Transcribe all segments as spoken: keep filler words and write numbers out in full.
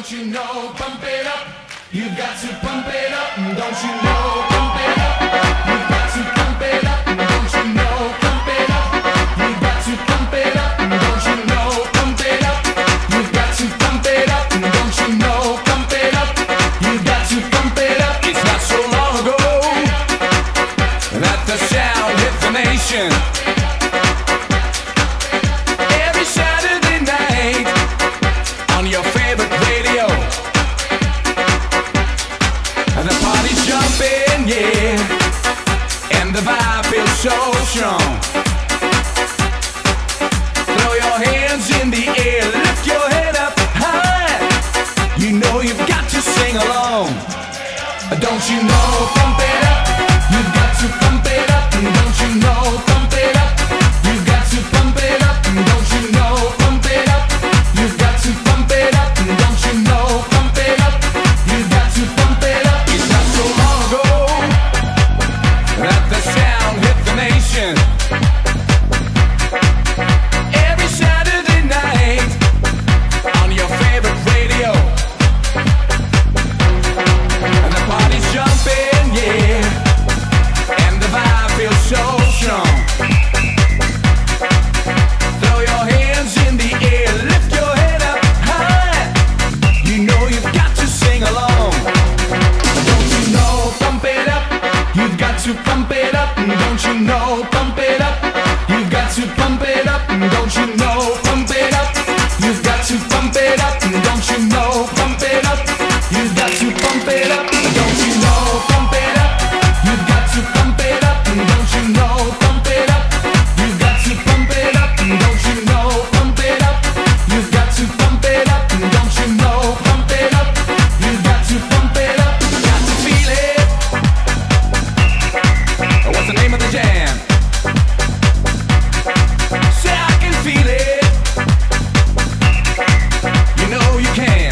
Don't you know, pump it up. You've got to pump it up. Don't you know, pump it up. You've got to pump it up. Don't you know, pump it up. You've got to pump it up. Don't you know, pump it up. You've got to pump it up. Don't you know, pump it up. You've got to pump it up. It's not so long ago that the sound hit the nation. Every Saturday night on your favorite radio, and the party's jumping, yeah, and the vibe feels so strong. Throw your hands in the air, lift your head up high. You know you've got to sing along. Don't you know, pump it up. You've got to pump it up. Don't you know, pump it up. You've got to pump it up. Don't you know, pump it up. You've got to pump it up. Don't you know, pump it up. You've got to pump it up. It's not so long ago that the sound hit the nation. Every Saturday night on your favorite radio, and the party's jumping, yeah, and the vibe feels so strong. Throw your hands in the air, lift your head up high. You know you've got to sing along. Don't you know, pump it up. You've got to pump it up. Don't you know, pump it up. You've got to pump it up. Don't you know, pump it up. You've got to pump it up. Don't you know, pump it up. You've got to pump it up. Don't you know, pump it up. You've got to pump it up. Don't you know, pump it up. You've got to pump it up. Don't you know, pump it up. You've got to pump it up. Don't you know, pump it up. You've got to pump it up. Got to feel it. What's the name of the jam? Say I can feel it. You know you can.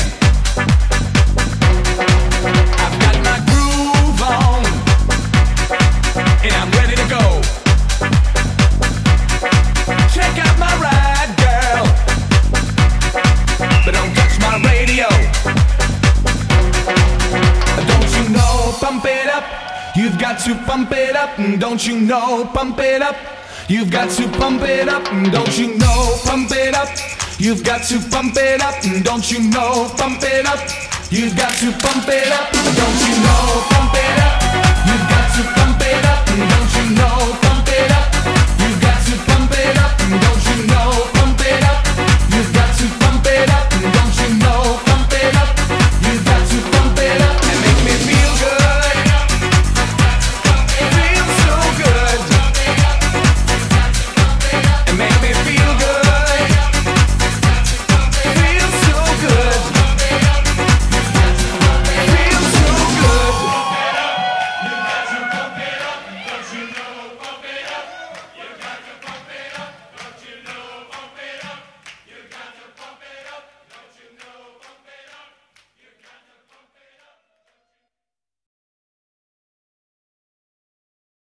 I've got my groove on, and I'm ready to go. Check out my ride, girl, but don't touch my radio. Don't you know, pump it up. You've got to pump it up. Don't you know, pump it up. You've got to pump it up. Don't you know, pump it up. You've got to pump it up. Don't you know, pump it up. You've got to pump it up. Don't you know, pump it up. You've got to pump it up. Don't you know,